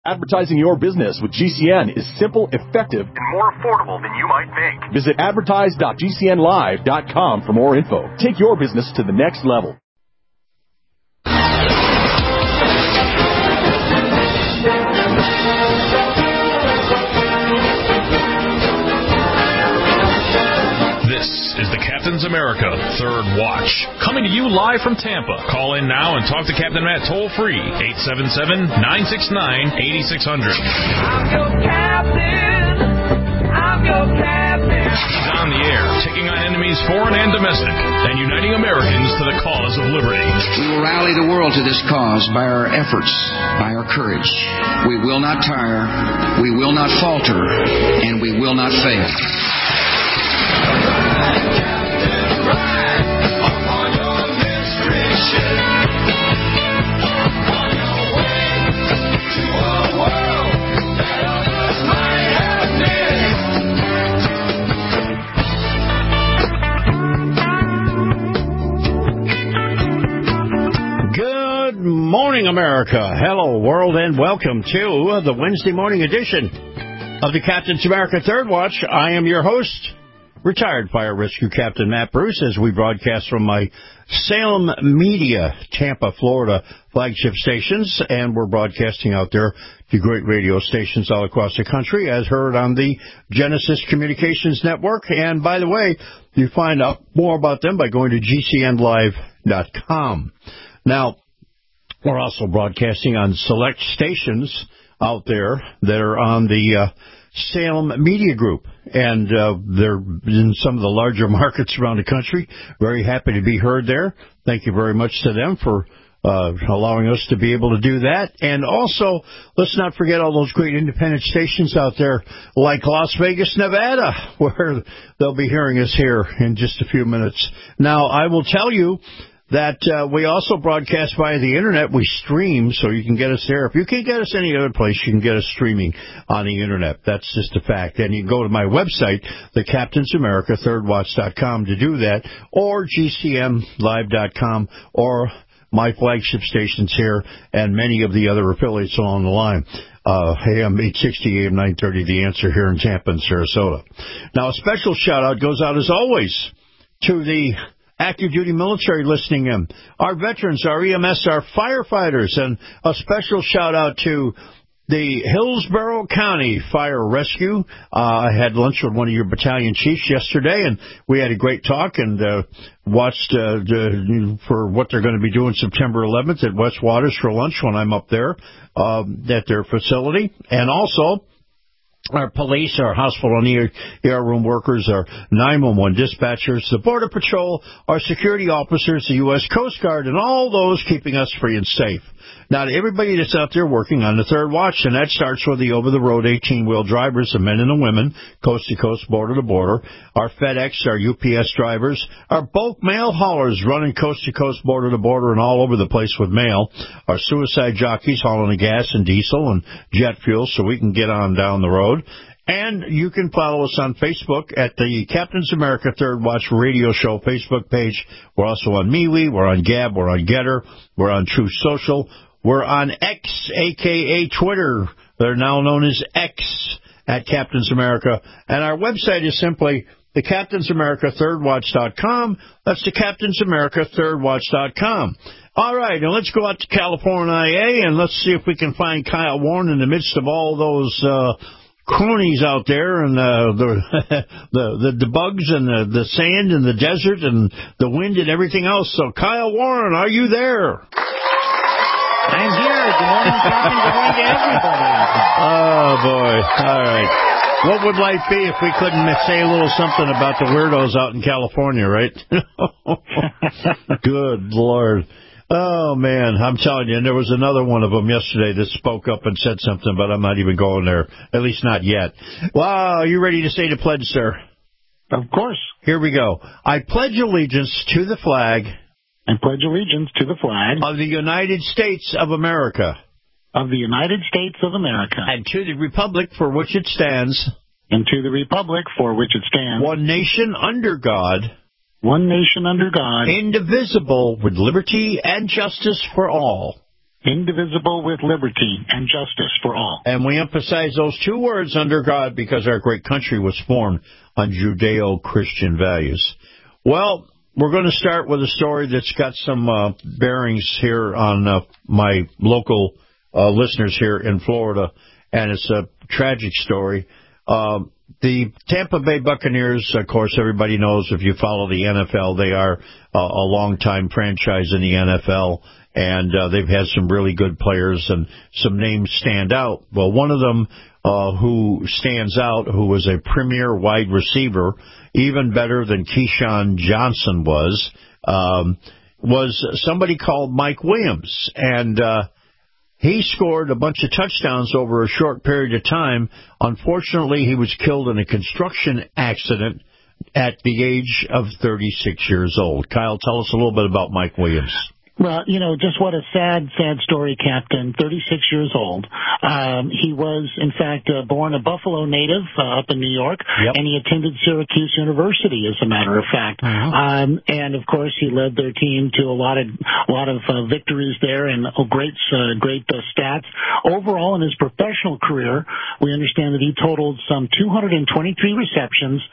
Advertising your business with GCN is simple, effective, and more affordable than you might think. Visit advertise.gcnlive.com for more info. Take your business to the next level. This is the Captain's America Third Watch, coming to you live from Tampa. Call in now and talk to Captain Matt toll-free, 877-969-8600. I'm your captain. I'm your captain. He's on the air, taking on enemies foreign and domestic, and uniting Americans to the cause of liberty. We will rally the world to this cause by our efforts, by our courage. We will not tire, we will not falter, and we will not fail. Good morning, America. Hello, world, and welcome to the Wednesday morning edition of the Captain's America Third Watch. I am your host, retired Fire Rescue Captain Matt Bruce, as we broadcast from my Salem Media, Tampa, Florida flagship stations, and we're broadcasting out there to great radio stations all across the country, as heard on the Genesis Communications Network. And by the way, you find out more about them by going to gcnlive.com. Now, we're also broadcasting on select stations out there that are on the Salem Media Group, and they're in some of the larger markets around the country. Very happy to be heard there. Thank you very much to them for allowing us to be able to do that. And also, let's not forget all those great independent stations out there like Las Vegas, Nevada, where they'll be hearing us here in just a few minutes. Now, I will tell you that we also broadcast via the Internet. We stream, so you can get us there. If you can't get us any other place, you can get us streaming on the Internet. That's just a fact. And you can go to my website, thecaptainsamericathirdwatch.com, to do that, or gcnlive.com, or my flagship stations here, and many of the other affiliates along the line. AM 860, AM 930, The Answer here in Tampa and Sarasota. Now, a special shout-out goes out, as always, to the active duty military listening in, our veterans, our EMS, our firefighters, and a special shout out to the Hillsborough County Fire Rescue. I had lunch with one of your battalion chiefs yesterday, and we had a great talk and watched for what they're going to be doing September 11th at West Waters for lunch when I'm up there at their facility. And also, our police, our hospital and ER room workers, our 911 dispatchers, the Border Patrol, our security officers, the U.S. Coast Guard, and all those keeping us free and safe. Now, to everybody that's out there working on the Third Watch, and that starts with the over-the-road 18-wheel drivers, the men and the women, coast-to-coast, border-to-border, our FedEx, our UPS drivers, our bulk mail haulers running coast-to-coast, border-to-border, and all over the place with mail, our suicide jockeys hauling the gas and diesel and jet fuel so we can get on down the road. And you can follow us on Facebook at the Captain's America Third Watch Radio Show Facebook page. We're also on MeWe, we're on Gab, we're on Getter, we're on Truth Social, we're on X, a.k.a. Twitter. They're now known as X, at Captain's America. And our website is simply thecaptainsamericathirdwatch.com. That's thecaptainsamericathirdwatch.com. All right, and let's go out to California, and let's see if we can find Kyle Warren in the midst of all those cronies out there, and the bugs and the sand and the desert and the wind and everything else. So, Kyle Warren, are you there? I'm here. Good morning, Captain. Good morning to everybody. Oh, boy. All right. What would life be if we couldn't say a little something about the weirdos out in California, right? Good Lord. Oh, man, I'm telling you, and there was another one of them yesterday that spoke up and said something, but I'm not even going there, at least not yet. Wow, are you ready to say the pledge, sir? Of course. Here we go. I pledge allegiance to the flag. I pledge allegiance to the flag of the United States of America. Of the United States of America. And to the republic for which it stands. And to the republic for which it stands. One nation under God. One nation under God. Indivisible, with liberty and justice for all. indivisible with liberty and justice for all. And we emphasize those two words, under God, because our great country was formed on Judeo-Christian values. Well, we're going to start with a story that's got some bearings here on my local listeners here in Florida, and it's a tragic story. The Tampa Bay Buccaneers, of course, everybody knows if you follow the NFL, they are a long-time franchise in the NFL, and they've had some really good players, and some names stand out. Well, one of them who stands out, who was a premier wide receiver, even better than Keyshawn Johnson was somebody called Mike Williams, and he scored a bunch of touchdowns over a short period of time. Unfortunately, he was killed in a construction accident at the age of 36 years old. Kyle, tell us a little bit about Mike Williams. Well, just what a sad story, Captain. 36 years old. He was, in fact, born a Buffalo native up in New York, and he attended Syracuse University, as a matter of fact. And of course, he led their team to a lot of victories there and great stats. Overall, in his professional career, we understand that he totaled some 223 receptions,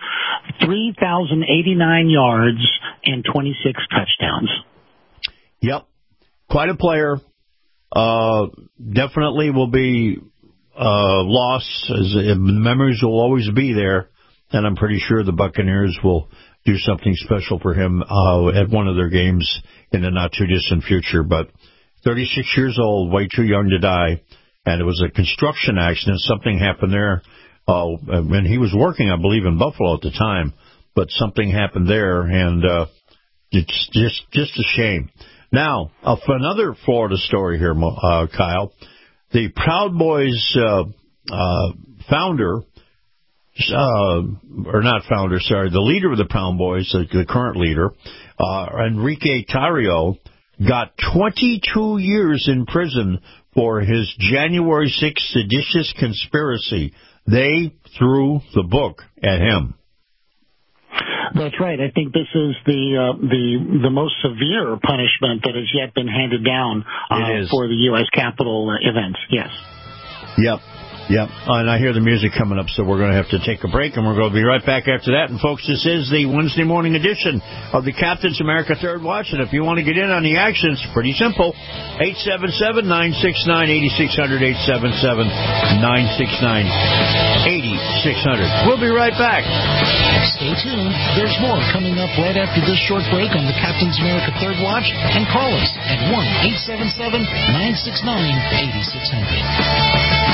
3,089 yards, and 26 touchdowns. Yep. Quite a player. Definitely will be lost. Memories will always be there. And I'm pretty sure the Buccaneers will do something special for him at one of their games in the not-too-distant future. But 36 years old, way too young to die. And it was a construction accident. Something happened there. And he was working, I believe, in Buffalo at the time. But something happened there, and it's just a shame. Now, for another Florida story here, Kyle, the Proud Boys the leader of the Proud Boys, the current leader, Enrique Tarrio, got 22 years in prison for his January 6th seditious conspiracy. They threw the book at him. That's right. I think this is the most severe punishment that has yet been handed down for the U.S. Capitol events. Yes. Yep. And I hear the music coming up, so we're going to have to take a break, and we're going to be right back after that. And, folks, this is the Wednesday morning edition of the Captain's America Third Watch, and if you want to get in on the action, it's pretty simple. 877-969-8600, 877-969-8600. We'll be right back. Stay tuned. There's more coming up right after this short break on the Captain's America Third Watch, and call us at 1-877-969-8600.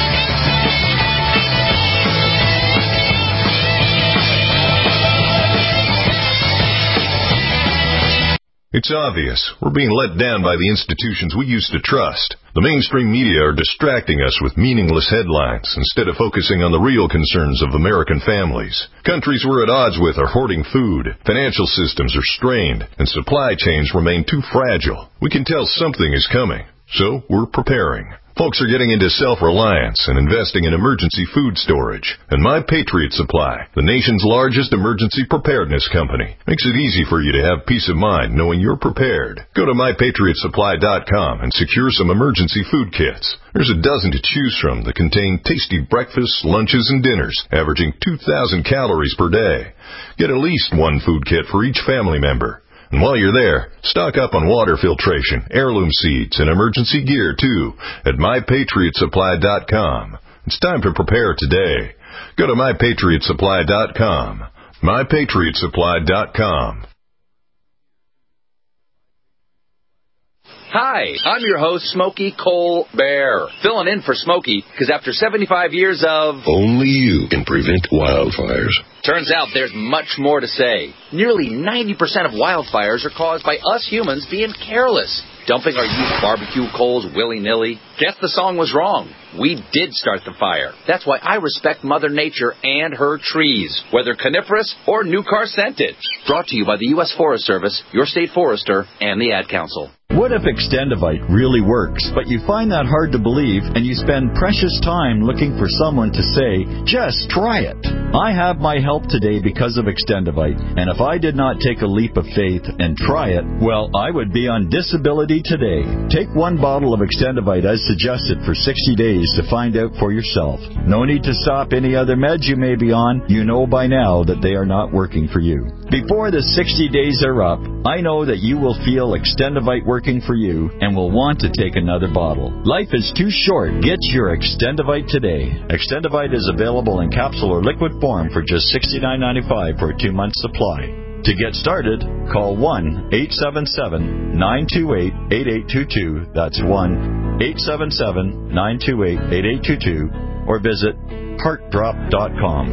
It's obvious. We're being let down by the institutions we used to trust. The mainstream media are distracting us with meaningless headlines instead of focusing on the real concerns of American families. Countries we're at odds with are hoarding food, financial systems are strained, and supply chains remain too fragile. We can tell something is coming, so we're preparing. Folks are getting into self-reliance and investing in emergency food storage. And My Patriot Supply, the nation's largest emergency preparedness company, makes it easy for you to have peace of mind knowing you're prepared. Go to MyPatriotSupply.com and secure some emergency food kits. There's a dozen to choose from that contain tasty breakfasts, lunches, and dinners, averaging 2,000 calories per day. Get at least one food kit for each family member. And while you're there, stock up on water filtration, heirloom seeds, and emergency gear, too, at MyPatriotSupply.com. It's time to prepare today. Go to MyPatriotSupply.com. MyPatriotSupply.com. Hi, I'm your host, Smokey Colbert, filling in for Smokey, because after 75 years of... Only you can prevent wildfires. Turns out there's much more to say. Nearly 90% of wildfires are caused by us humans being careless, dumping our used barbecue coals willy-nilly. Guess the song was wrong. we did start the fire. That's why I respect Mother Nature and her trees, whether coniferous or new car scented. Brought to you by the U.S. Forest Service, your state forester, and the Ad Council. What if Extendivite really works, but you find that hard to believe and you spend precious time looking for someone to say, just try it? I have my help today because of Extendivite, and if I did not take a leap of faith and try it, well, I would be on disability today. Take one bottle of Extendivite as suggested for 60 days to find out for yourself. No need to stop any other meds you may be on. You know by now that they are not working for you. Before the 60 days are up, I know that you will feel Extendivite working for you and will want to take another bottle. Life is too short. Get your Extendivite today. Extendivite is available in capsule or liquid form for just $69.95 for a 2-month supply. To get started, call 1-877-928-8822. That's 1-877-928-8822. Or visit heartdrop.com.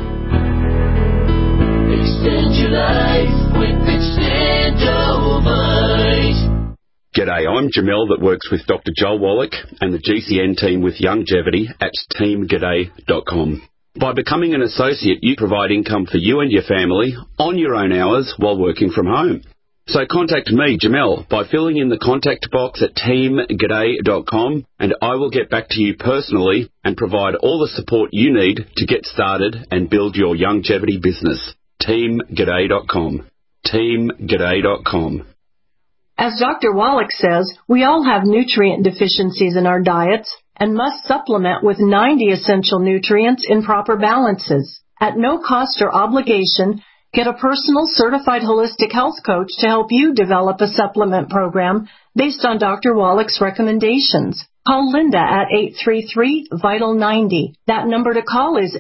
Extend your life with Extendivite. G'day, I'm Jamel that works with Dr. Joel Wallach and the GCN team with Longevity at teamg'day.com. By becoming an associate, you provide income for you and your family on your own hours while working from home. So contact me, Jamel, by filling in the contact box at teamg'day.com, and I will get back to you personally and provide all the support you need to get started and build your longevity business. teamg'day.com. teamg'day.com. As Dr. Wallach says, we all have nutrient deficiencies in our diets and must supplement with 90 essential nutrients in proper balances. At no cost or obligation, get a personal certified holistic health coach to help you develop a supplement program based on Dr. Wallach's recommendations. Call Linda at 833-VITAL-90. That number to call is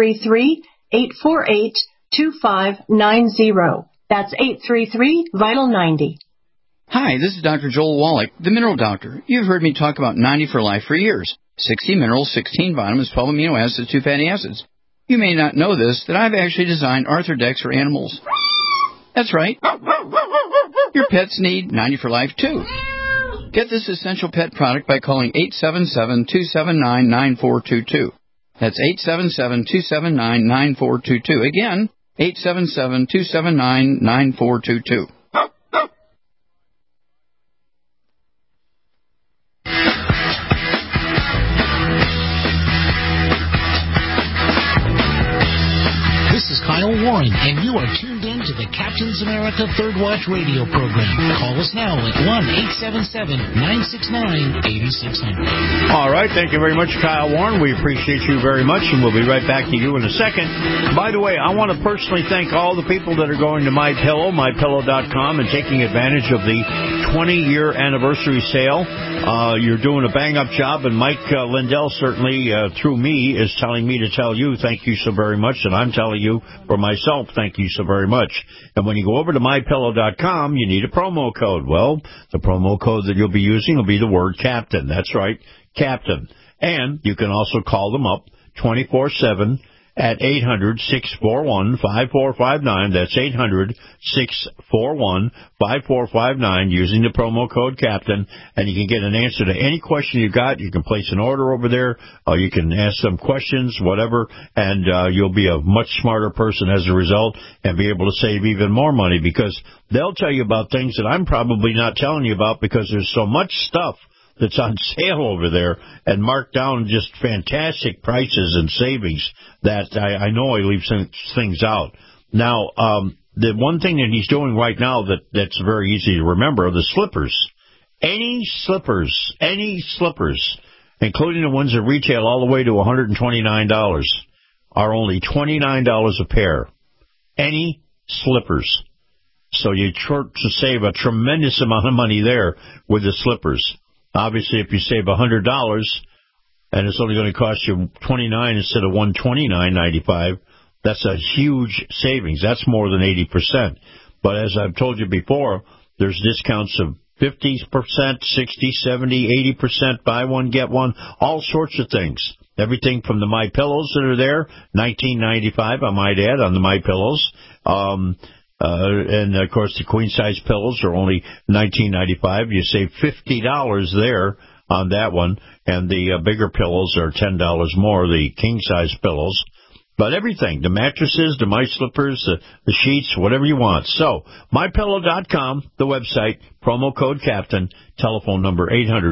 833-848-2590. That's 833-VITAL-90. Hi, this is Dr. Joel Wallach, the Mineral Doctor. You've heard me talk about 90 for Life for years. 60 minerals, 16 vitamins, 12 amino acids, 2 fatty acids. You may not know this, that I've actually designed Arthrodex for animals. That's right. Your pets need 90 for Life, too. Get this essential pet product by calling 877-279-9422. That's 877-279-9422. Again, 877-279-9422. Kyle Warren, and you are tuned in to the Captain's America Third Watch radio program. Call us now at 1-877-969-8600. All right, thank you very much, Kyle Warren. We appreciate you very much, and we'll be right back to you in a second. By the way, I want to personally thank all the people that are going to MyPillow, mypillow.com, and taking advantage of the 20-year anniversary sale. You're doing a bang-up job, and Mike Lindell certainly, through me, is telling me to tell you thank you so very much, and I'm telling you for myself, thank you so very much. And when you go over to MyPillow.com, you need a promo code. Well, the promo code that you'll be using will be the word Captain. That's right, Captain. And you can also call them up 24/7 at 800-641-5459. That's 800-641-5459 using the promo code Captain, and you can get an answer to any question you got. You can place an order over there, you can ask some questions, whatever, and you'll be a much smarter person as a result and be able to save even more money, because they'll tell you about things that I'm probably not telling you about, because there's so much stuff that's on sale over there and marked down just fantastic prices and savings that I know I leave some things out. Now, the one thing that he's doing right now that's very easy to remember are the slippers. Any slippers, including the ones that retail all the way to $129, are only $29 a pair. Any slippers. So you save a tremendous amount of money there with the slippers. Obviously, if you save $100 and it's only going to cost you $29 instead of $129.95, that's a huge savings. That's more than 80%. But as I've told you before, there's discounts of 50%, 60, 70, 80%, buy one, get one, all sorts of things. Everything from the MyPillows that are there, $19.95, I might add, on the MyPillows. And, of course, the queen-size pillows are only $19.95. You save $50 there on that one. And the bigger pillows are $10 more, the king-size pillows. But everything, the mattresses, the my slippers, the sheets, whatever you want. So, MyPillow.com, the website, promo code Captain, telephone number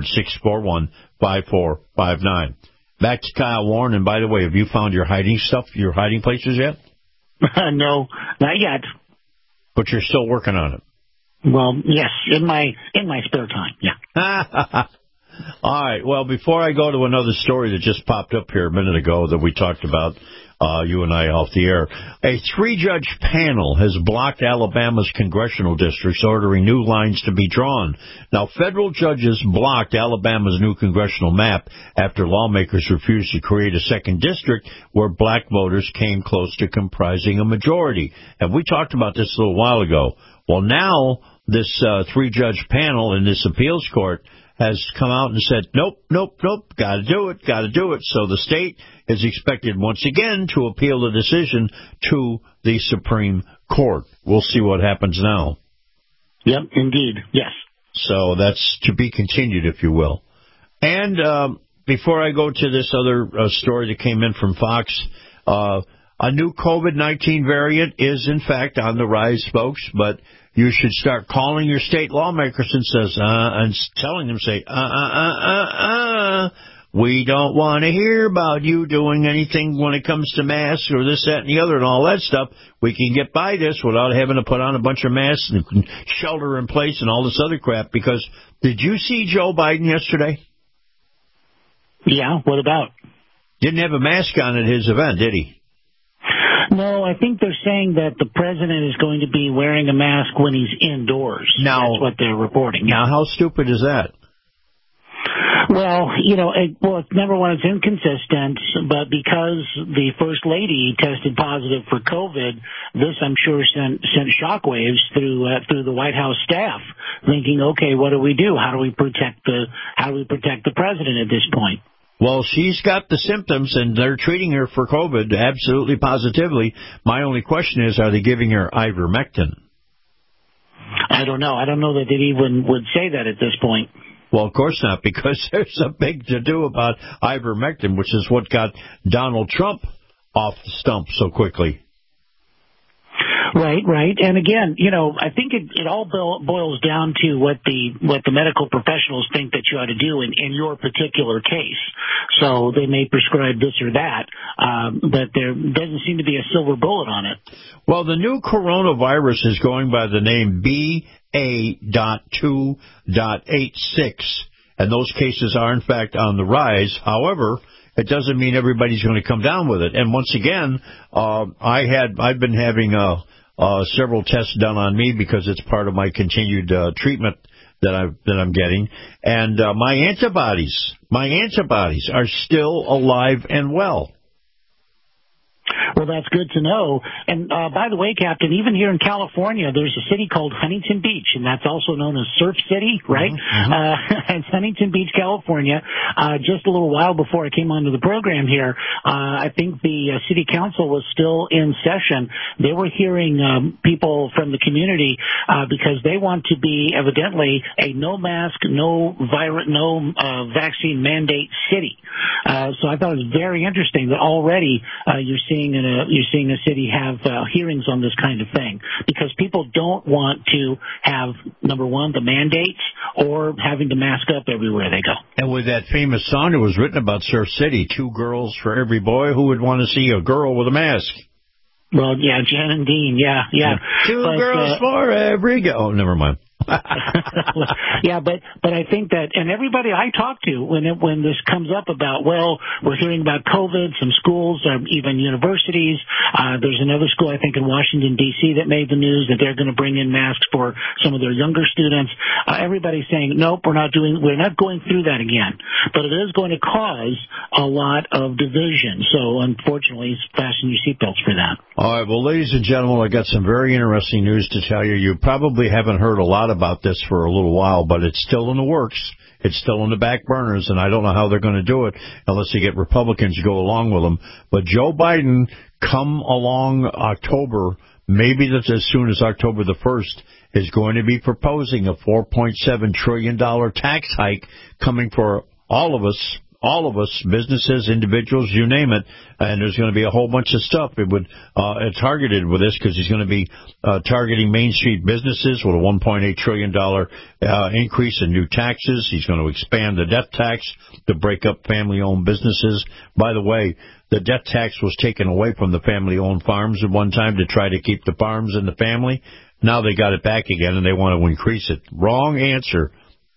800-641-5459. Back to Kyle Warren, and by the way, have you found your hiding places yet? No, not yet. But you're still working on it. Well, yes, in my spare time, yeah. All right, well, before I go to another story that just popped up here a minute ago that we talked about, you and I off the air, a 3-judge panel has blocked Alabama's congressional districts, ordering new lines to be drawn. Now, federal judges blocked Alabama's new congressional map after lawmakers refused to create a second district where black voters came close to comprising a majority. And we talked about this a little while ago. Well, now this 3-judge panel in this appeals court has come out and said, nope, gotta do it. So the state is expected once again to appeal the decision to the Supreme Court. We'll see what happens now. Yep, indeed, yes. So that's to be continued, if you will. And before I go to this other story that came in from Fox, a new COVID-19 variant is, in fact, on the rise, folks, but you should start calling your state lawmakers and telling them, we don't want to hear about you doing anything when it comes to masks or this, that, and the other and all that stuff. We can get by this without having to put on a bunch of masks and shelter in place and all this other crap. Because did you see Joe Biden yesterday? Yeah, what about? Didn't have a mask on at his event, did he? No, I think they're saying that the president is going to be wearing a mask when he's indoors. Now, that's what they're reporting. Now, how stupid is that? Well, number one, it's inconsistent, but because the First Lady tested positive for COVID, this, I'm sure, sent shockwaves through the White House staff, thinking, okay, what do we do? How do we protect the president at this point? Well, she's got the symptoms, and they're treating her for COVID, absolutely positively. My only question is, are they giving her ivermectin? I don't know. I don't know that they even would say that at this point. Well, of course not, because there's a big to-do about ivermectin, which is what got Donald Trump off the stump so quickly. Right. And again, I think it all boils down to what the medical professionals think that you ought to do in your particular case. So they may prescribe this or that, but there doesn't seem to be a silver bullet on it. Well, the new coronavirus is going by the name BA.2.86, and those cases are, in fact, on the rise. However, it doesn't mean everybody's going to come down with it. And once again, I've been having several tests done on me because it's part of my continued treatment that I'm getting, and my antibodies are still alive and well. Well, that's good to know. And by the way, Captain, even here in California, there's a city called Huntington Beach, and that's also known as Surf City, right? Mm-hmm. It's Huntington Beach, California. Just a little while before I came onto the program here, I think the city council was still in session. They were hearing people from the community because they want to be evidently a no mask, no vaccine mandate city. So I thought it was very interesting that already you're seeing a city have hearings on this kind of thing, because people don't want to have, number one, the mandates or having to mask up everywhere they go. And with that famous song that was written about Surf City, 2 girls for every boy, who would want to see a girl with a mask? Well, yeah, Jen and Dean, yeah. 2 girls for every girl. Oh, never mind. Yeah, but I think that, and everybody I talk to when this comes up about, well, we're hearing about COVID, some schools, even universities. There's another school, I think, in Washington, D.C. that made the news that they're going to bring in masks for some of their younger students. Everybody's saying, nope, we're not going through that again. But it is going to cause a lot of division. So, unfortunately, fasten your seatbelts for that. All right, well, ladies and gentlemen, I got some very interesting news to tell you. You probably haven't heard a lot about this for a little while, but it's still in the works. It's still in the back burners, and I don't know how they're going to do it unless they get Republicans to go along with them. But Joe Biden, come along October, maybe that's as soon as October the 1st, is going to be proposing a $4.7 trillion tax hike coming for all of us, businesses, individuals, you name it, and there's going to be a whole bunch of stuff. It's targeted with this because he's going to be targeting Main Street businesses with a $1.8 trillion increase in new taxes. He's going to expand the death tax to break up family-owned businesses. By the way, the death tax was taken away from the family-owned farms at one time to try to keep the farms in the family. Now they got it back again, and they want to increase it. Wrong answer.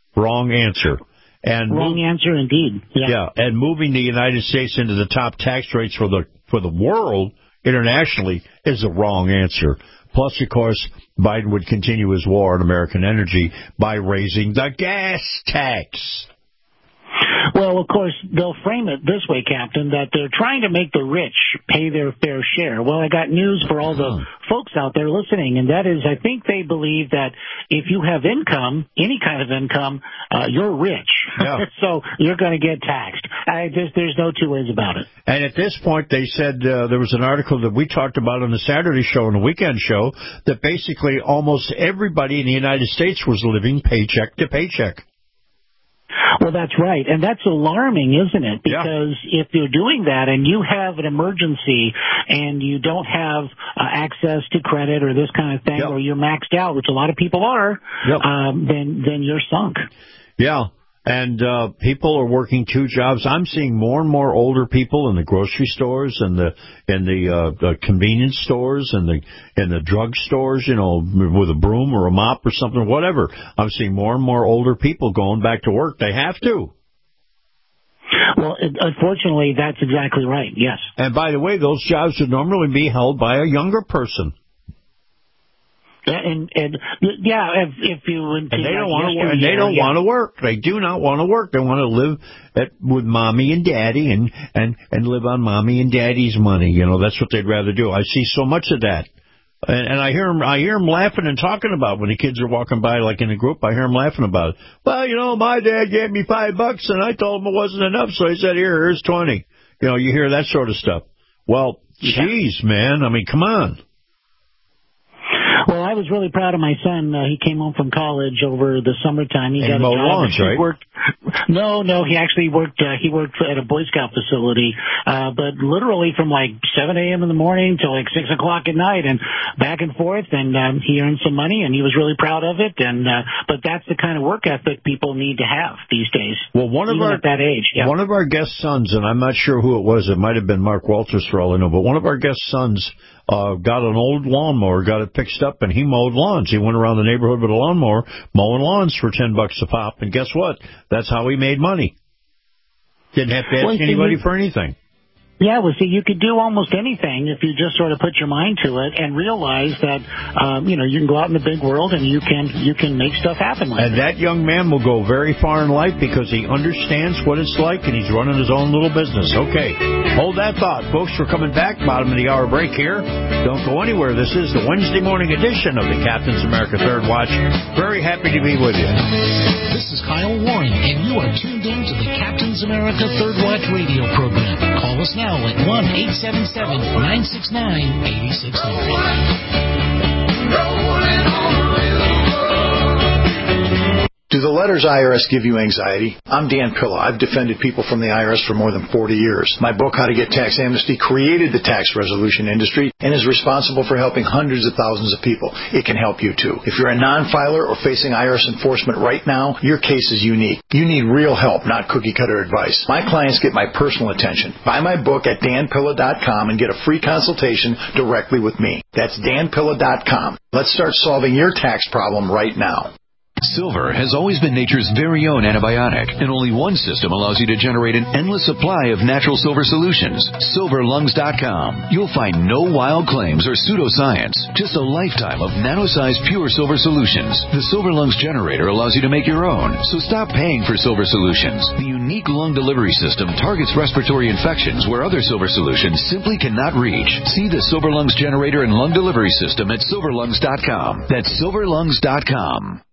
And wrong answer indeed. Yeah, and moving the United States into the top tax rates for the world internationally is the wrong answer. Plus, of course, Biden would continue his war on American energy by raising the gas tax. Well, of course, they'll frame it this way, Captain, that they're trying to make the rich pay their fair share. Well, I got news for all the folks out there listening, and that is I think they believe that if you have income, any kind of income, you're rich. Yeah. So you're going to get taxed. There's no two ways about it. And at this point, they said there was an article that we talked about on the Saturday show and the weekend show that basically almost everybody in the United States was living paycheck to paycheck. Well, that's right. And that's alarming, isn't it? Because if you're doing that and you have an emergency and you don't have access to credit or this kind of thing, or you're maxed out, which a lot of people are, then you're sunk. Yeah. And people are working two jobs. I'm seeing more and more older people in the grocery stores and the convenience stores and the drug stores, you know, with a broom or a mop or something, whatever. I'm seeing more and more older people going back to work. They have to. Well, unfortunately, that's exactly right. Yes. And by the way, those jobs would normally be held by a younger person. And if you and they don't want to work. And they don't want to work. They do not want to work. They want to live with mommy and daddy and live on mommy and daddy's money. You know, that's what they'd rather do. I see so much of that, and I hear them laughing and talking about when the kids are walking by, like in a group. I hear them laughing about it. Well, you know, my dad gave me $5 and I told him it wasn't enough, so he said, here's 20. You know, you hear that sort of stuff. Well, geez, man. I mean, come on. Well, I was really proud of my son. He came home from college over the summertime. He got a job. Lawns, right? No, he actually worked. He worked at a Boy Scout facility, but literally from like 7 a.m. in the morning till like 6 o'clock at night, and back and forth. And he earned some money, and he was really proud of it. And but that's the kind of work ethic people need to have these days. Well, at that age, one of our guest sons, and I'm not sure who it was. It might have been Mark Walters for all I know, but one of our guest sons got an old lawnmower, got it fixed up, and he mowed lawns. He went around the neighborhood with a lawnmower, mowing lawns for $10 a pop. And guess what? That's how he made money. Didn't have to ask anybody for anything. Yeah, well, see, you could do almost anything if you just sort of put your mind to it and realize that, you can go out in the big world and you can make stuff happen. And that young man will go very far in life because he understands what it's like and he's running his own little business. Okay, hold that thought, folks. We're coming back, bottom of the hour break here. Don't go anywhere. This is the Wednesday morning edition of the Captain's America Third Watch. Very happy to be with you. This is Kyle Warren, and you are tuned in to the Captain's America Third Watch radio program. Call us now at 1-877-969-8600. Do the letters IRS give you anxiety? I'm Dan Pilla. I've defended people from the IRS for more than 40 years. My book, How to Get Tax Amnesty, created the tax resolution industry and is responsible for helping hundreds of thousands of people. It can help you, too. If you're a non-filer or facing IRS enforcement right now, your case is unique. You need real help, not cookie-cutter advice. My clients get my personal attention. Buy my book at danpilla.com and get a free consultation directly with me. That's danpilla.com. Let's start solving your tax problem right now. Silver has always been nature's very own antibiotic, and only one system allows you to generate an endless supply of natural silver solutions. SilverLungs.com. You'll find no wild claims or pseudoscience, just a lifetime of nano-sized pure silver solutions. The Silver Lungs generator allows you to make your own, so stop paying for silver solutions. The unique lung delivery system targets respiratory infections where other silver solutions simply cannot reach. See the Silver Lungs generator and lung delivery system at SilverLungs.com. That's SilverLungs.com.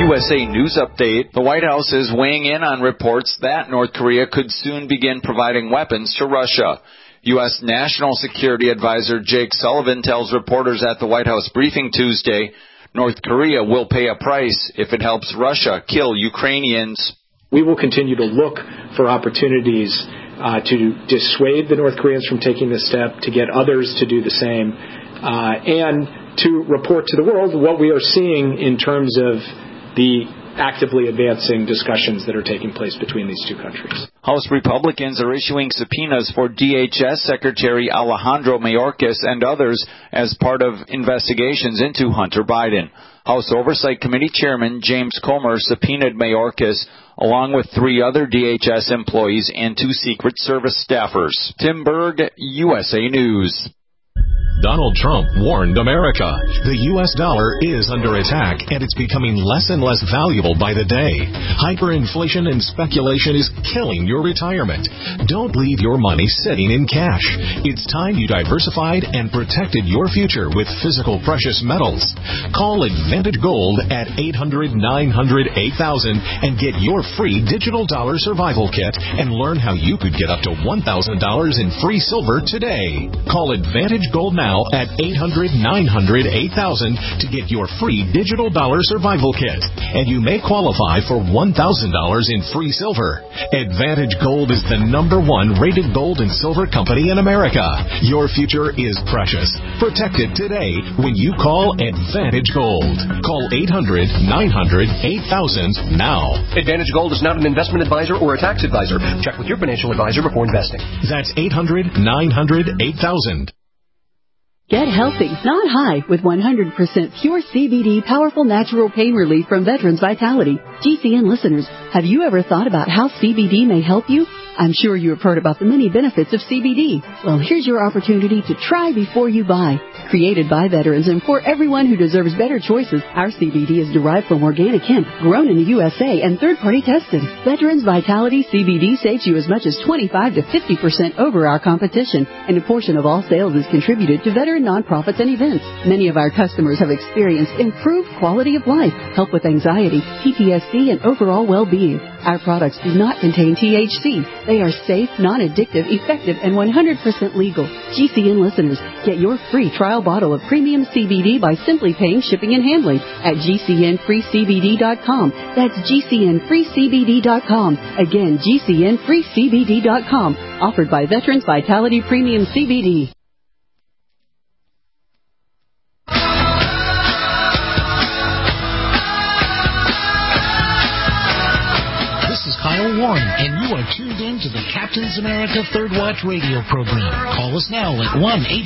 USA News Update. The White House is weighing in on reports that North Korea could soon begin providing weapons to Russia. U.S. National Security Advisor Jake Sullivan tells reporters at the White House briefing Tuesday North Korea will pay a price if it helps Russia kill Ukrainians. We will continue to look for opportunities to dissuade the North Koreans from taking this step, to get others to do the same, and to report to the world what we are seeing in terms of the actively advancing discussions that are taking place between these two countries. House Republicans are issuing subpoenas for DHS Secretary Alejandro Mayorkas and others as part of investigations into Hunter Biden. House Oversight Committee Chairman James Comer subpoenaed Mayorkas along with 3 other DHS employees and 2 Secret Service staffers. Tim Berg, USA News. Donald Trump warned America. The U.S. dollar is under attack, and it's becoming less and less valuable by the day. Hyperinflation and speculation is killing your retirement. Don't leave your money sitting in cash. It's time you diversified and protected your future with physical precious metals. Call Advantage Gold at 800-900-8000 and get your free digital dollar survival kit and learn how you could get up to $1,000 in free silver today. Call Advantage Gold now at 800-900-8000 to get your free digital dollar survival kit. And you may qualify for $1,000 in free silver. Advantage Gold is the #1 rated gold and silver company in America. Your future is precious. Protect it today when you call Advantage Gold. Call 800-900-8000 now. Advantage Gold is not an investment advisor or a tax advisor. Check with your financial advisor before investing. That's 800-900-8000. Get healthy, not high, with 100% pure CBD powerful natural pain relief from Veterans Vitality. GCN listeners, have you ever thought about how CBD may help you? I'm sure you have heard about the many benefits of CBD. Well, here's your opportunity to try before you buy. Created by veterans and for everyone who deserves better choices, our CBD is derived from organic hemp, grown in the USA, and third-party tested. Veterans Vitality CBD saves you as much as 25 to 50% over our competition, and a portion of all sales is contributed to veteran nonprofits and events. Many of our customers have experienced improved quality of life, help with anxiety, PTSD, and overall well-being. Our products do not contain THC. They are safe, non-addictive, effective, and 100% legal. GCN listeners, get your free trial bottle of premium CBD by simply paying shipping and handling at GCNFreeCBD.com. That's GCNFreeCBD.com. Again, GCNFreeCBD.com. Offered by Veterans Vitality Premium CBD. Kyle Warren, and you are tuned in to the Captain's America Third Watch radio program. Call us now at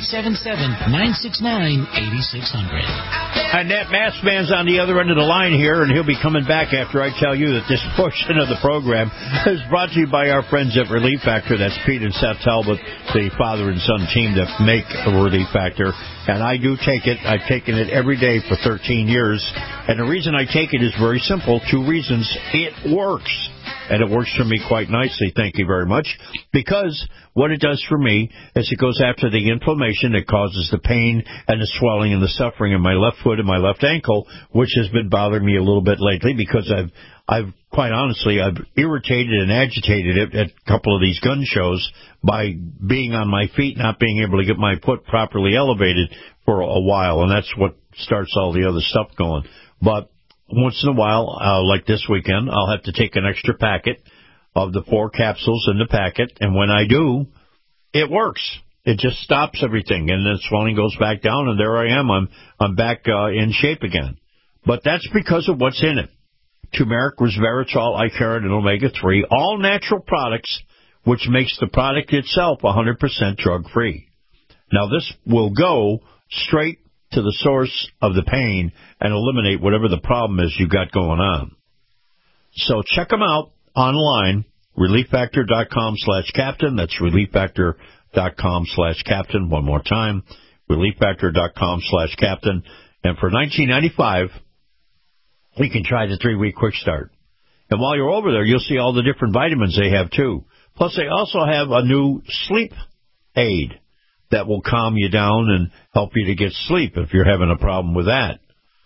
1-877-969-8600. Annette Massman's on the other end of the line here, and he'll be coming back after I tell you that this portion of the program is brought to you by our friends at Relief Factor. That's Pete and Seth Talbot, the father and son team that make Relief Factor. And I do take it. I've taken it every day for 13 years. And the reason I take it is very simple. 2 reasons. It works. And it works for me quite nicely, thank you very much, because what it does for me is it goes after the inflammation that causes the pain and the swelling and the suffering in my left foot and my left ankle, which has been bothering me a little bit lately because I've quite honestly, I've irritated and agitated it at a couple of these gun shows by being on my feet, not being able to get my foot properly elevated for a while, and that's what starts all the other stuff going. But once in a while, like this weekend, I'll have to take an extra packet of the 4 capsules in the packet, and when I do, it works. It just stops everything, and the swelling goes back down, and there I am. I'm back in shape again. But that's because of what's in it. Turmeric, resveratrol, Icarin, and omega-3, all natural products, which makes the product itself 100% drug-free. Now, this will go straight to the source of the pain and eliminate whatever the problem is you got going on. So check them out online, relieffactor.com/captain. That's relieffactor.com/captain. One more time, relieffactor.com/captain. And for $19.95, you can try the 3-week quick start. And while you're over there, you'll see all the different vitamins they have, too. Plus, they also have a new sleep aid that will calm you down and help you to get sleep if you're having a problem with that.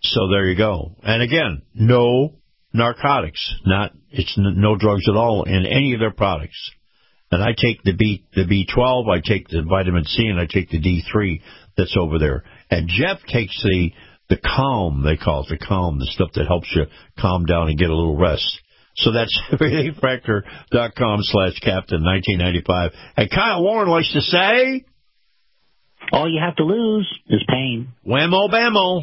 So there you go. And again, no narcotics, no drugs at all in any of their products. And I take the B12, I take the vitamin C, and I take the D3 that's over there. And Jeff takes the calm, they call it, the stuff that helps you calm down and get a little rest. So that's ReliefFactor.com/Captain1995. And Kyle Warren likes to say, all you have to lose is pain. Whammo bammo.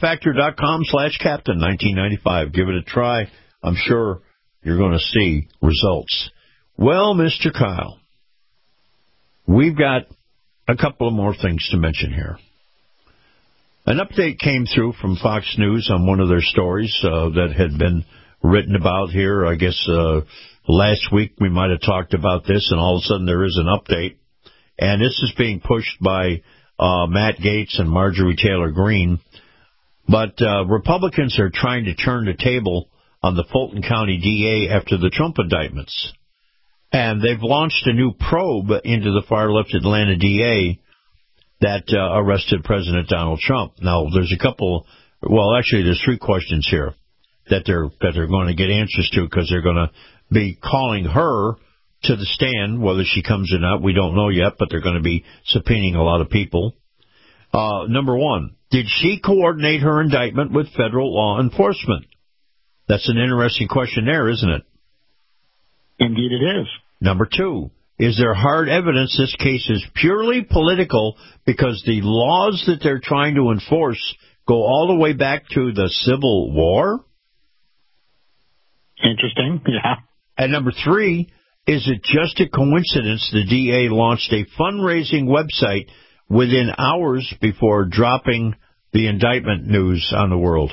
ReliefFactor.com/Captain1995. Give it a try. I'm sure you're going to see results. Well, Mr. Kyle, we've got a couple of more things to mention here. An update came through from Fox News on one of their stories that had been written about here. I guess last week we might have talked about this, and all of a sudden there is an update. And this is being pushed by Matt Gaetz and Marjorie Taylor Greene. But Republicans are trying to turn the table on the Fulton County DA after the Trump indictments. And they've launched a new probe into the far-left Atlanta DA that arrested President Donald Trump. Now, there's there's three questions here that they're going to get answers to, because they're going to be calling her to the stand. Whether she comes or not, we don't know yet, but they're going to be subpoenaing a lot of people. Number one, did she coordinate her indictment with federal law enforcement? That's an interesting question there, isn't it? Indeed it is. Number two, is there hard evidence this case is purely political because the laws that they're trying to enforce go all the way back to the Civil War? Interesting, yeah. And number three, is it just a coincidence the DA launched a fundraising website within hours before dropping the indictment news on the world?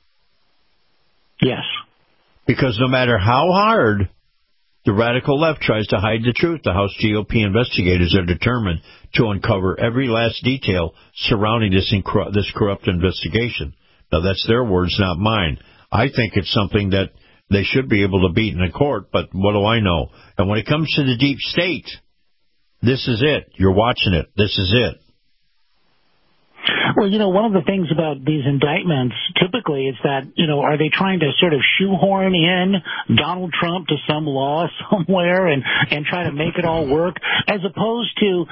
Yes. Because no matter how hard the radical left tries to hide the truth, the House GOP investigators are determined to uncover every last detail surrounding this corrupt investigation. Now, that's their words, not mine. I think it's something that they should be able to beat in a court, but what do I know? And when it comes to the deep state, this is it. You're watching it. This is it. Well, one of the things about these indictments typically is that, are they trying to sort of shoehorn in Donald Trump to some law somewhere and try to make it all work, as opposed to,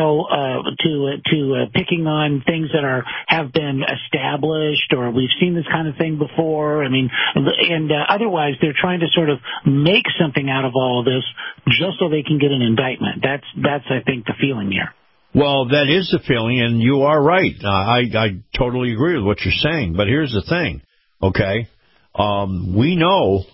picking on things that have been established, or we've seen this kind of thing before. I mean, otherwise they're trying to sort of make something out of all of this just so they can get an indictment. That's I think the feeling here. Well, that is the feeling, and you are right. I totally agree with what you're saying. But here's the thing, okay? We know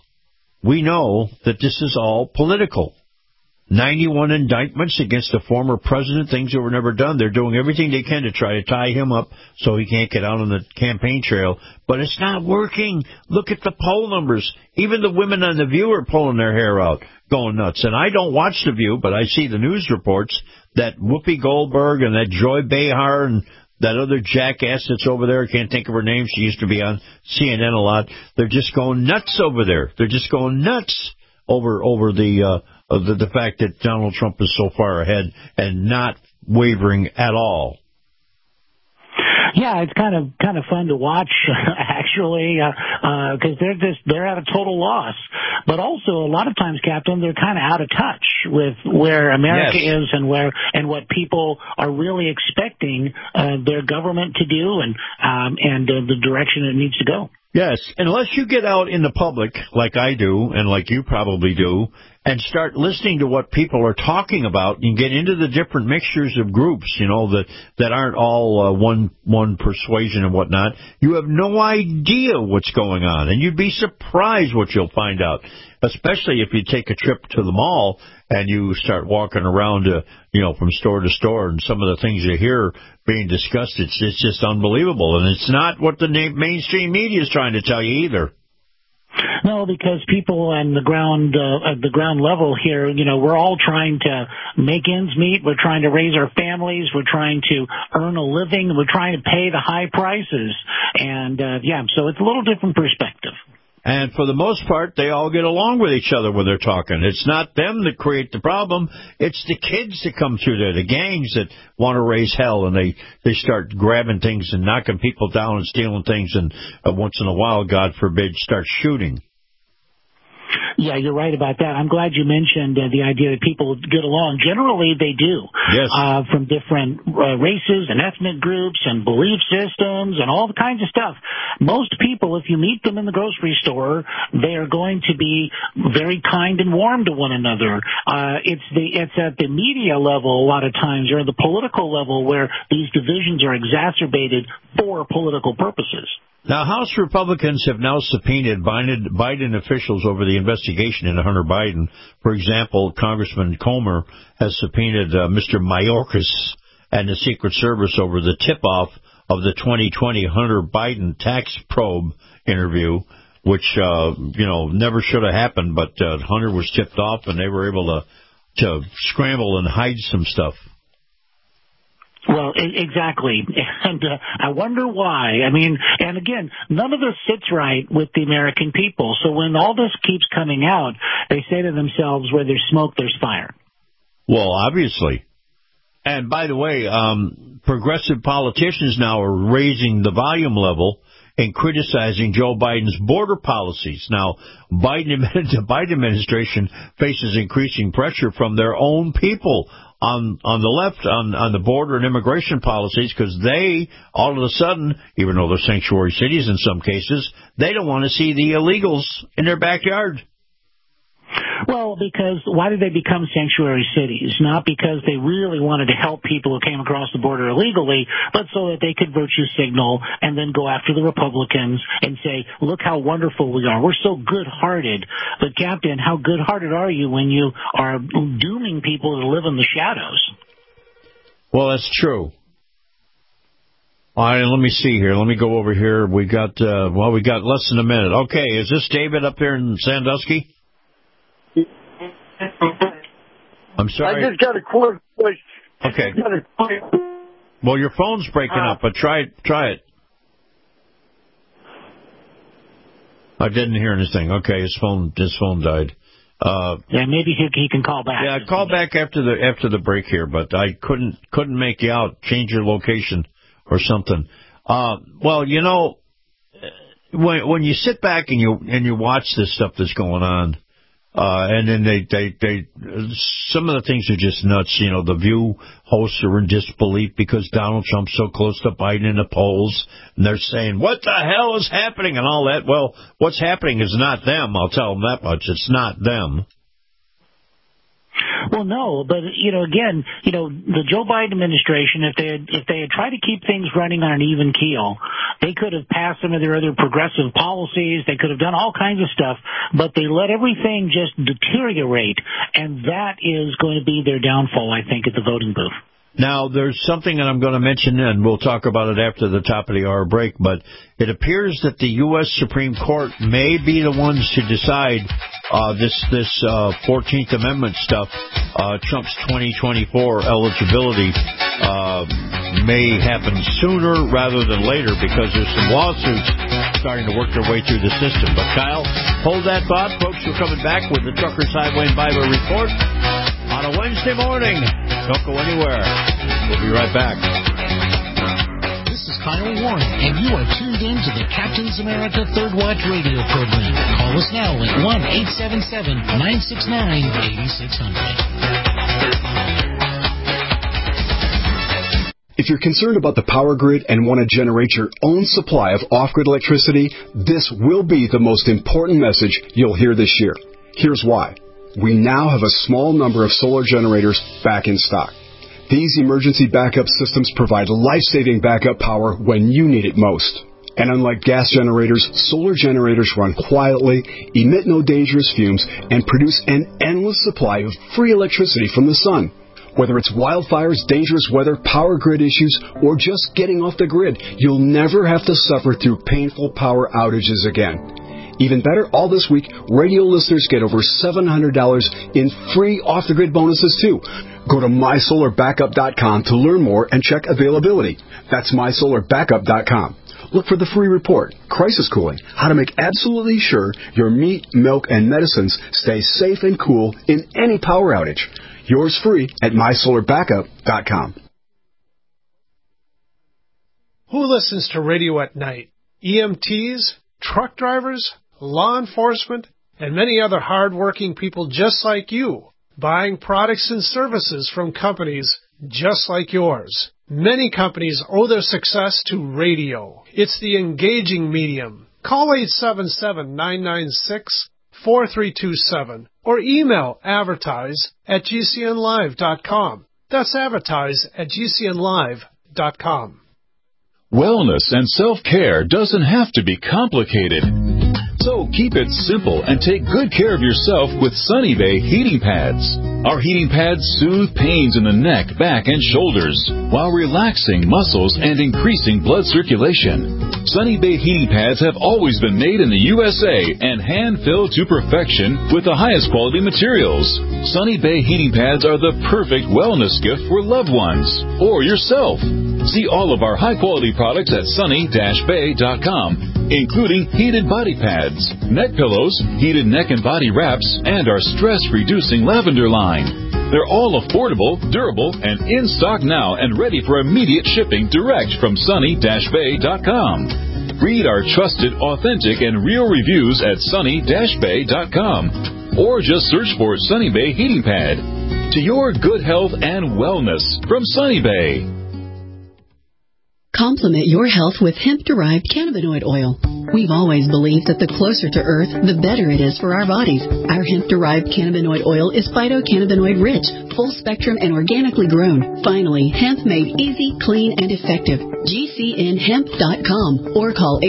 that this is all political. 91 indictments against the former president, things that were never done. They're doing everything they can to try to tie him up so he can't get out on the campaign trail. But it's not working. Look at the poll numbers. Even the women on The View are pulling their hair out, going nuts. And I don't watch The View, but I see the news reports that Whoopi Goldberg and that Joy Behar and that other jackass that's over there, I can't think of her name, she used to be on CNN a lot, they're just going nuts over there. They're just going nuts over the fact that Donald Trump is so far ahead and not wavering at all. Yeah, it's kind of fun to watch, actually, because they're at a total loss. But also, a lot of times, Captain, they're kind of out of touch with where America is and what people are really expecting their government to do and the direction it needs to go. Yes, unless you get out in the public, like I do, and like you probably do, and start listening to what people are talking about, and get into the different mixtures of groups, that aren't all one persuasion and whatnot, you have no idea what's going on, and you'd be surprised what you'll find out, especially if you take a trip to the mall and you start walking around, from store to store, and some of the things you hear being discussed, it's just unbelievable, and it's not what the mainstream media is trying to tell you either. No, because people on the ground, at the ground level here, we're all trying to make ends meet. We're trying to raise our families. We're trying to earn a living. We're trying to pay the high prices. And, so it's a little different perspective. And for the most part, they all get along with each other when they're talking. It's not them that create the problem. It's the kids that come through there, the gangs that want to raise hell, and they start grabbing things and knocking people down and stealing things, and once in a while, God forbid, start shooting. Yeah, you're right about that. I'm glad you mentioned the idea that people get along. Generally, they do. Yes. From different races and ethnic groups and belief systems and all kinds of stuff. Most people, if you meet them in the grocery store, they are going to be very kind and warm to one another. It's at the media level a lot of times, or the political level, where these divisions are exacerbated for political purposes. Now, House Republicans have now subpoenaed Biden officials over the investigation into Hunter Biden. For example, Congressman Comer has subpoenaed Mr. Mayorkas and the Secret Service over the tip-off of the 2020 Hunter Biden tax probe interview, which, never should have happened, but Hunter was tipped off and they were able to scramble and hide some stuff. Well, exactly. And I wonder why. I mean, and again, none of this sits right with the American people. So when all this keeps coming out, they say to themselves, where there's smoke, there's fire. Well, obviously. And by the way, progressive politicians now are raising the volume level and criticizing Joe Biden's border policies. Now, the Biden administration faces increasing pressure from their own people on the left on the border and immigration policies, because they, all of a sudden, even though they're sanctuary cities in some cases, they don't want to see the illegals in their backyard. Well, because why did they become sanctuary cities? Not because they really wanted to help people who came across the border illegally, but so that they could virtue signal and then go after the Republicans and say, look how wonderful we are. We're so good-hearted. But, Captain, how good-hearted are you when you are dooming people to live in the shadows? Well, that's true. All right, let me see here. Let me go over here. We got less than a minute. Okay, is this David up there in Sandusky? I'm sorry. I just got a quick question. Okay. Well, your phone's breaking up, but try it. I didn't hear anything. Okay, his phone died. Yeah, maybe he can call back. Yeah, call back after the break here, but I couldn't make you out. Change your location or something. Well, when you sit back and you watch this stuff that's going on. And then they some of the things are just nuts. The View hosts are in disbelief because Donald Trump's so close to Biden in the polls, and they're saying, what the hell is happening and all that. Well, what's happening is not them. I'll tell them that much. It's not them. Well, no, but again, the Joe Biden administration, if they had tried to keep things running on an even keel, they could have passed some of their other progressive policies. They could have done all kinds of stuff, but they let everything just deteriorate, and that is going to be their downfall, I think, at the voting booth. Now, there's something that I'm going to mention, and we'll talk about it after the top of the hour break, but it appears that the U.S. Supreme Court may be the ones to decide this 14th Amendment stuff. Trump's 2024 eligibility may happen sooner rather than later because there's some lawsuits starting to work their way through the system. But, Kyle, hold that thought. Folks, we're coming back with the Truckers Highway and Bible Report on a Wednesday morning. Don't go anywhere. We'll be right back. This is Kyle Warren, and you are tuned in to the Captain's America Third Watch radio program. Call us now at 1-877-969-8600. If you're concerned about the power grid and want to generate your own supply of off-grid electricity, this will be the most important message you'll hear this year. Here's why. We now have a small number of solar generators back in stock. These emergency backup systems provide life-saving backup power when you need it most. And unlike gas generators, solar generators run quietly, emit no dangerous fumes, and produce an endless supply of free electricity from the sun. Whether it's wildfires, dangerous weather, power grid issues, or just getting off the grid, you'll never have to suffer through painful power outages again. Even better, all this week, radio listeners get over $700 in free off-the-grid bonuses, too. Go to mysolarbackup.com to learn more and check availability. That's mysolarbackup.com. look for the free report, Crisis Cooling, how to make absolutely sure your meat, milk, and medicines stay safe and cool in any power outage. Yours free at mysolarbackup.com. Who listens to radio at night? EMTs, truck drivers, law enforcement, and many other hard-working people just like you, buying products and services from companies just like yours. Many companies owe their success to radio. It's the engaging medium. Call 877-996-4327 or email advertise@gcnlive.com. That's advertise@gcnlive.com. Wellness and self-care doesn't have to be complicated. So keep it simple and take good care of yourself with Sunny Bay heating pads. Our heating pads soothe pains in the neck, back, and shoulders while relaxing muscles and increasing blood circulation. Sunny Bay heating pads have always been made in the USA and hand-filled to perfection with the highest quality materials. Sunny Bay heating pads are the perfect wellness gift for loved ones or yourself. See all of our high-quality products at sunny-bay.com, including heated body pads, neck pillows, heated neck and body wraps, and our stress-reducing lavender line. They're all affordable, durable, and in stock now and ready for immediate shipping direct from sunny-bay.com. Read our trusted, authentic, and real reviews at sunny-bay.com, or just search for Sunny Bay Heating Pad. To your good health and wellness from Sunny Bay. Complement your health with hemp-derived cannabinoid oil. We've always believed that the closer to Earth, the better it is for our bodies. Our hemp-derived cannabinoid oil is phytocannabinoid-rich, full-spectrum, and organically grown. Finally, hemp made easy, clean, and effective. GCNhemp.com or call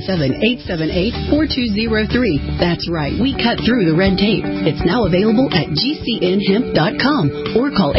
877-878-4203. That's right, we cut through the red tape. It's now available at GCNhemp.com or call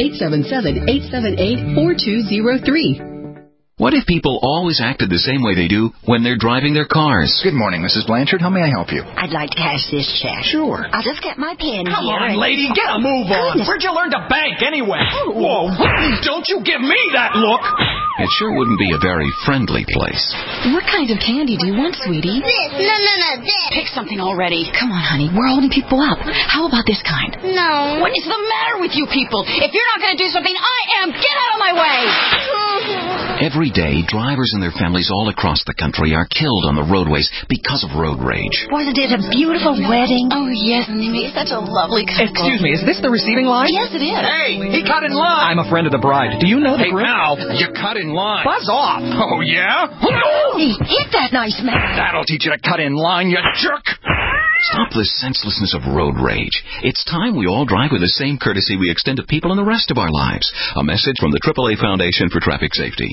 877-878-4203. What if people always acted the same way they do when they're driving their cars? Good morning, Mrs. Blanchard. How may I help you? I'd like to cash this check. Sure. I'll just get my pen Come here. on, lady, get a move on. Goodness. Where'd you learn to bank anyway? Whoa, don't you give me that look. It sure wouldn't be a very friendly place. What kind of candy do you want, sweetie? This. No, this. Pick something already. Come on, honey. We're holding people up. How about this kind? No. What is the matter with you people? If you're not going to do something, I am. Get out of my way. Every day, drivers and their families all across the country are killed on the roadways because of road rage. Wasn't it a beautiful wedding? Oh, yes, Mimi. Such a lovely couple. Excuse me, is this the receiving line? Yes, it is. Hey, he cut in line. I'm a friend of the bride. Do you know the Hey, now, you cut in line. Buzz off. Oh, yeah? Hey, hit that nice man. That'll teach you to cut in line, you jerk. Stop the senselessness of road rage. It's time we all drive with the same courtesy we extend to people in the rest of our lives. A message from the AAA Foundation for Traffic Safety.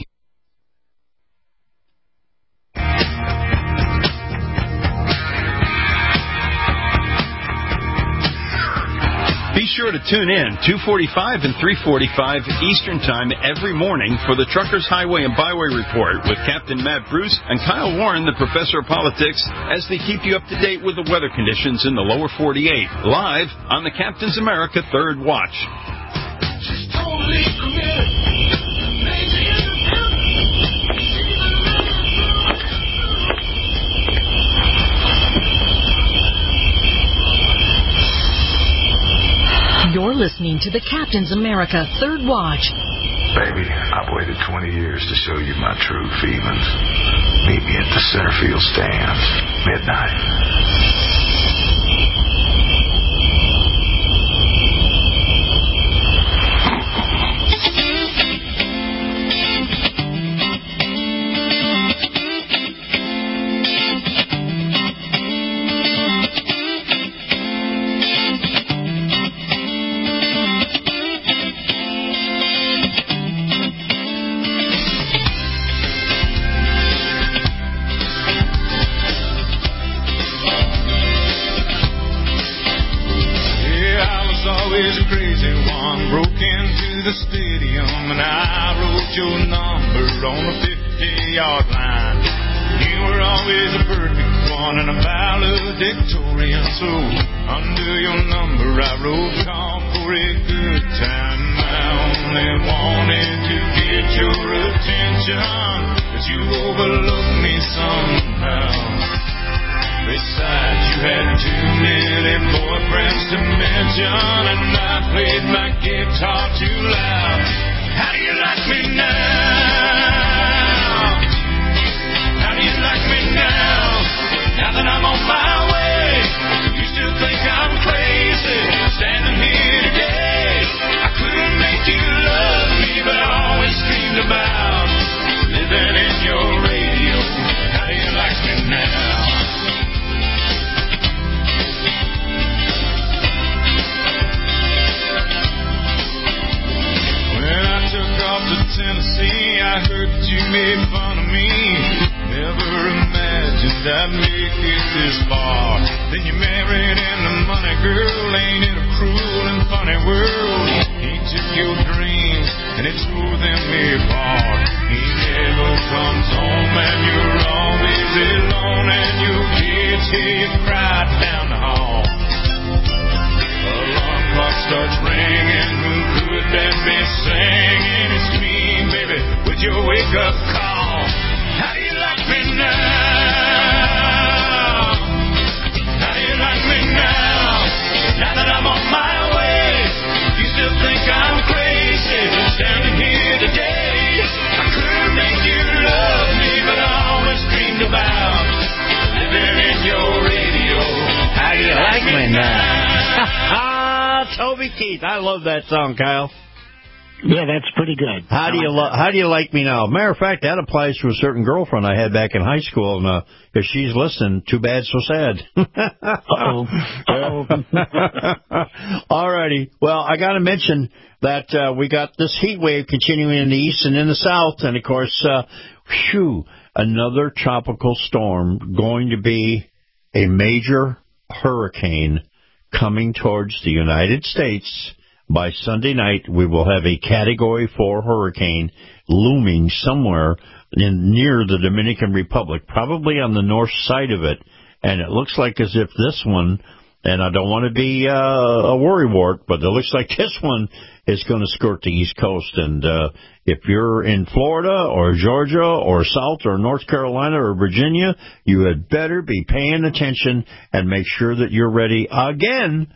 Be sure to tune in 2:45 and 3:45 Eastern Time every morning for the Truckers Highway and Byway Report with Captain Matt Bruce and Kyle Warren, the Professor of Politics, as they keep you up to date with the weather conditions in the lower 48, live on the Captain's America Third Watch. She's totally committed. You're listening to the Captain's America Third Watch. Baby, I've waited 20 years to show you my true feelings. Meet me at the Centerfield stand, midnight. 'cause you overlooked me somehow. Besides, you had too many boyfriends to mention, and I played my guitar too loud. How do you like me now? How do you like me now? Now that I'm on my way, you still think I'm crazy, standing here today. I couldn't make you love me, but I always dreamed about living in your radio. How do you like me now? When I took off to Tennessee, I heard that you made fun of me. Never imagined I'd make it this far. Then you married in the money, girl. Ain't it a cruel and funny world? He took your dreams and it tore them apart. He never comes home and you're always alone, and your kids hear you cry down the hall. Alarm clock starts ringing. Who could that be singing? It's me, baby, with your wake-up call. How do you like me now? How do you like me now? Now that I'm on my way, you still think I'm crazy, standing here today. I couldn't make you love me, but I always dreamed about living in your radio. How do you like me now? Toby Keith. I love that song, Kyle. Yeah, that's pretty good. How do you like me now? Matter of fact, that applies to a certain girlfriend I had back in high school, and if she's listening, too bad, so sad. All righty. Well, I got to mention that we got this heat wave continuing in the east and in the south, and of course, another tropical storm, going to be a major hurricane coming towards the United States. By Sunday night, we will have a Category 4 hurricane looming somewhere near the Dominican Republic, probably on the north side of it. And it looks like as if this one, and I don't want to be a worrywart, but it looks like this one is going to skirt the East Coast. And if you're in Florida or Georgia or South or North Carolina or Virginia, you had better be paying attention and make sure that you're ready again,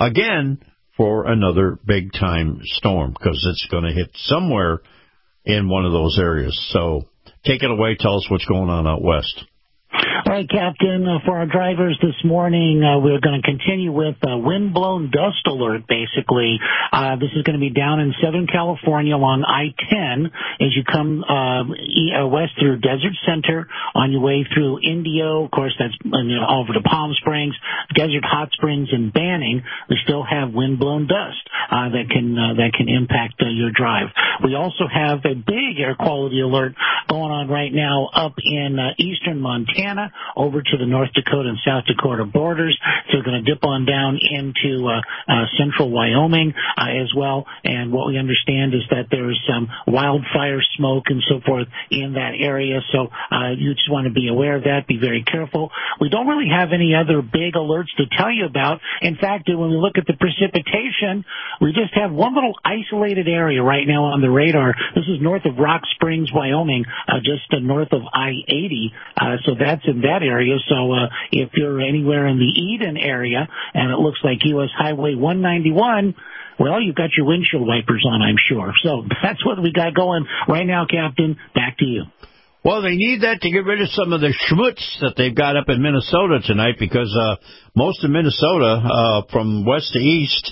for another big-time storm, because it's going to hit somewhere in one of those areas. So take it away. Tell us what's going on out west. All right, Captain, for our drivers this morning, we're going to continue with wind-blown dust alert, basically. This is going to be down in Southern California along I-10 as you come west through Desert Center on your way through Indio. Of course, that's over to Palm Springs, Desert Hot Springs, and Banning. We still have wind-blown dust that can impact your drive. We also have a big air quality alert going on right now up in eastern Montana, over to the North Dakota and South Dakota borders. So we're going to dip on down into central Wyoming as well. And what we understand is that there's some wildfire smoke and so forth in that area. So you just want to be aware of that. Be very careful. We don't really have any other big alerts to tell you about. In fact, when we look at the precipitation, we just have one little isolated area right now on the radar. This is north of Rock Springs, Wyoming, just north of I-80. So that's in that area. So if you're anywhere in the Eden area and it looks like U.S. Highway 191, well, you've got your windshield wipers on, I'm sure. So that's what we got going right now, Captain. Back to you. Well, they need that to get rid of some of the schmutz that they've got up in Minnesota tonight, because most of Minnesota, from west to east,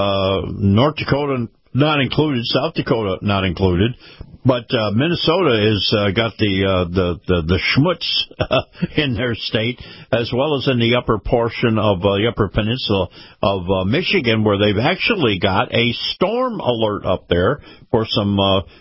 North Dakota not included, South Dakota not included, but Minnesota has got the schmutz in their state, as well as in the upper portion of the upper peninsula of Michigan, where they've actually got a storm alert up there for some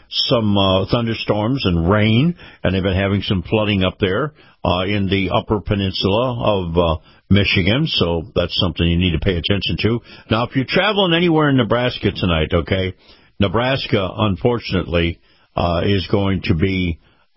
thunderstorms and rain, and they've been having some flooding up there in the upper peninsula of Michigan, so that's something you need to pay attention to. Now, if you're traveling anywhere in Nebraska tonight, okay, Nebraska, unfortunately, is going to be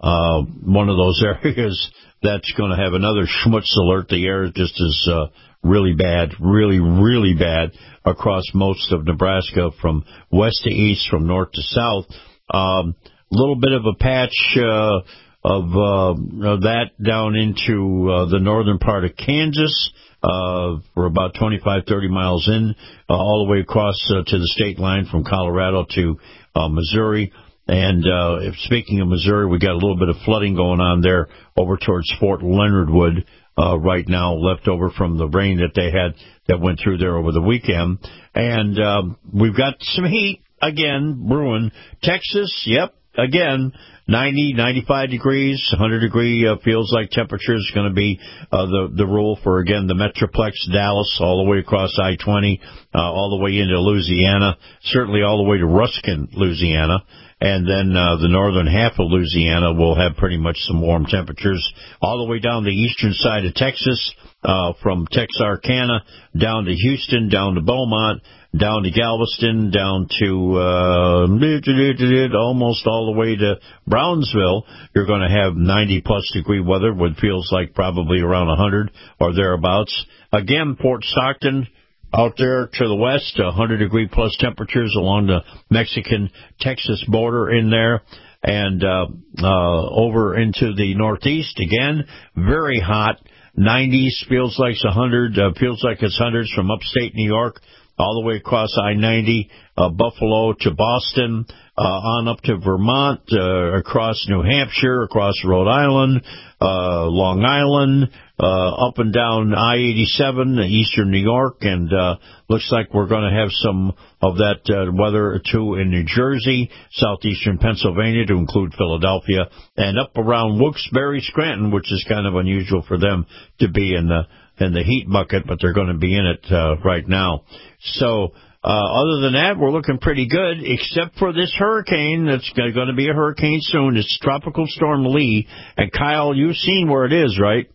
one of those areas that's going to have another schmutz alert. The air just is really bad, really bad across most of Nebraska, from west to east, from north to south. Little bit of a patch that down into the northern part of Kansas. We're about 25-30 miles in, all the way across to the state line from Colorado to Missouri. And speaking of Missouri, we got a little bit of flooding going on there over towards Fort Leonard Wood right now, left over from the rain that they had that went through there over the weekend. And we've got some heat again brewing. Texas, yep, again, 90, 95 degrees, 100-degree feels like temperature is going to be the rule for, again, the Metroplex, Dallas, all the way across I-20, all the way into Louisiana, certainly all the way to Ruskin, Louisiana. And then the northern half of Louisiana will have pretty much some warm temperatures all the way down the eastern side of Texas, from Texarkana down to Houston, down to Beaumont, down to Galveston, down to almost all the way to Brownsville. You're going to have 90-plus degree weather, what feels like probably around 100 or thereabouts. Again, Port Stockton, out there to the west, 100-degree plus temperatures along the Mexican-Texas border in there. And over into the northeast, again, very hot, 90s, feels like it's 100, feels like it's hundreds from upstate New York, all the way across I-90, Buffalo to Boston, on up to Vermont, across New Hampshire, across Rhode Island, Long Island, up and down I-87, eastern New York, and looks like we're going to have some of that weather, too, in New Jersey, southeastern Pennsylvania, to include Philadelphia, and up around Wilkes-Barre, Scranton, which is kind of unusual for them to be in the heat bucket, but they're going to be in it right now. So other than that, we're looking pretty good, except for this hurricane that's going to be a hurricane soon. It's Tropical Storm Lee. And, Kyle, you've seen where it is, right?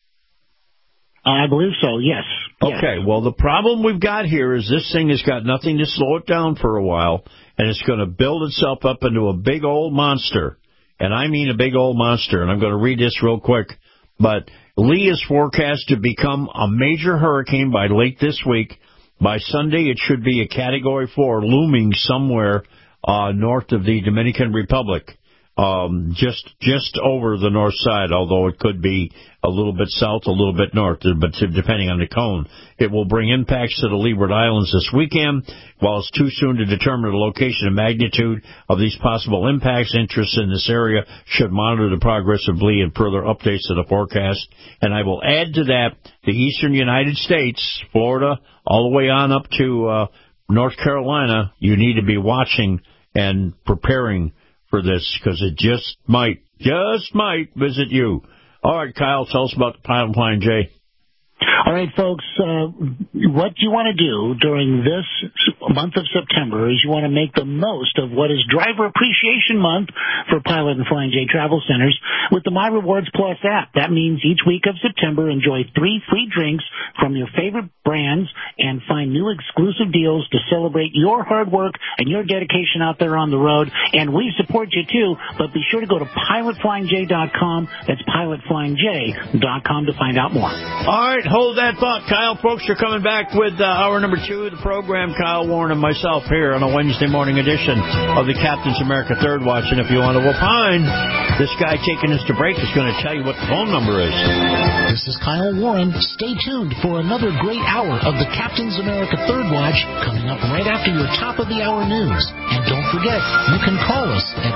I believe so, yes. Okay, well, the problem we've got here is this thing has got nothing to slow it down for a while, and it's going to build itself up into a big old monster. And I mean a big old monster, and I'm going to read this real quick. But Lee is forecast to become a major hurricane by late this week. By Sunday, it should be a Category 4 looming somewhere north of the Dominican Republic, just over the north side, although it could be a little bit south, a little bit north, but depending on the cone. It will bring impacts to the Leeward Islands this weekend. While it's too soon to determine the location and magnitude of these possible impacts, interests in this area should monitor the progress of Lee and further updates to the forecast. And I will add to that the eastern United States, Florida, all the way on up to North Carolina. You need to be watching and preparing for this, because it just might visit you. All right, Kyle, tell us about the Pilot Flying J. All right, folks, what you want to do during this month of September is you want to make the most of what is Driver Appreciation Month for Pilot and Flying J Travel Centers with the My Rewards Plus app. That means each week of September, enjoy 3 free drinks from your favorite brands and find new exclusive deals to celebrate your hard work and your dedication out there on the road. And we support you, too, but be sure to go to pilotflyingj.com. That's pilotflyingj.com to find out more. All right, hold that thought, Kyle. Folks, you're coming back with hour number 2 of the program. Kyle Warren and myself here on a Wednesday morning edition of the Captain's America Third Watch. And if you want to opine, this guy taking us to break is going to tell you what the phone number is. This is Kyle Warren. Stay tuned for another great hour of the Captain's America Third Watch coming up right after your top of the hour news. And don't forget, you can call us at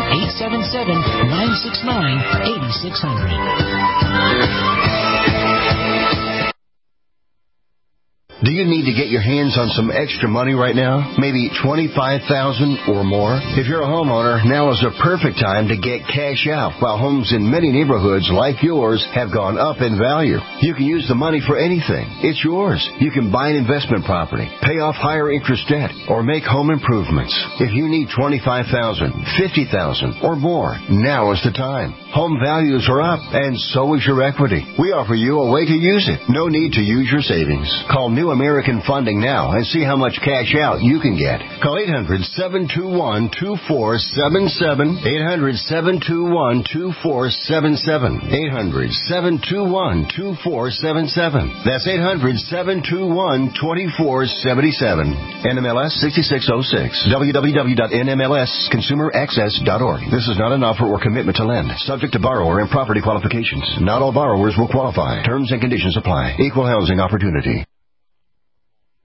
1-877-969-8600. Do you need to get your hands on some extra money right now? Maybe $25,000 or more? If you're a homeowner, now is the perfect time to get cash out while homes in many neighborhoods like yours have gone up in value. You can use the money for anything. It's yours. You can buy an investment property, pay off higher interest debt, or make home improvements. If you need $25,000, $50,000 or more, now is the time. Home values are up, and so is your equity. We offer you a way to use it. No need to use your savings. Call New New American Funding now and see how much cash out you can get. Call 800-721-2477. 800-721-2477. 800-721-2477. That's 800-721-2477. NMLS 6606. www.nmlsconsumeraccess.org. This is not an offer or commitment to lend. Subject to borrower and property qualifications. Not all borrowers will qualify. Terms and conditions apply. Equal housing opportunity.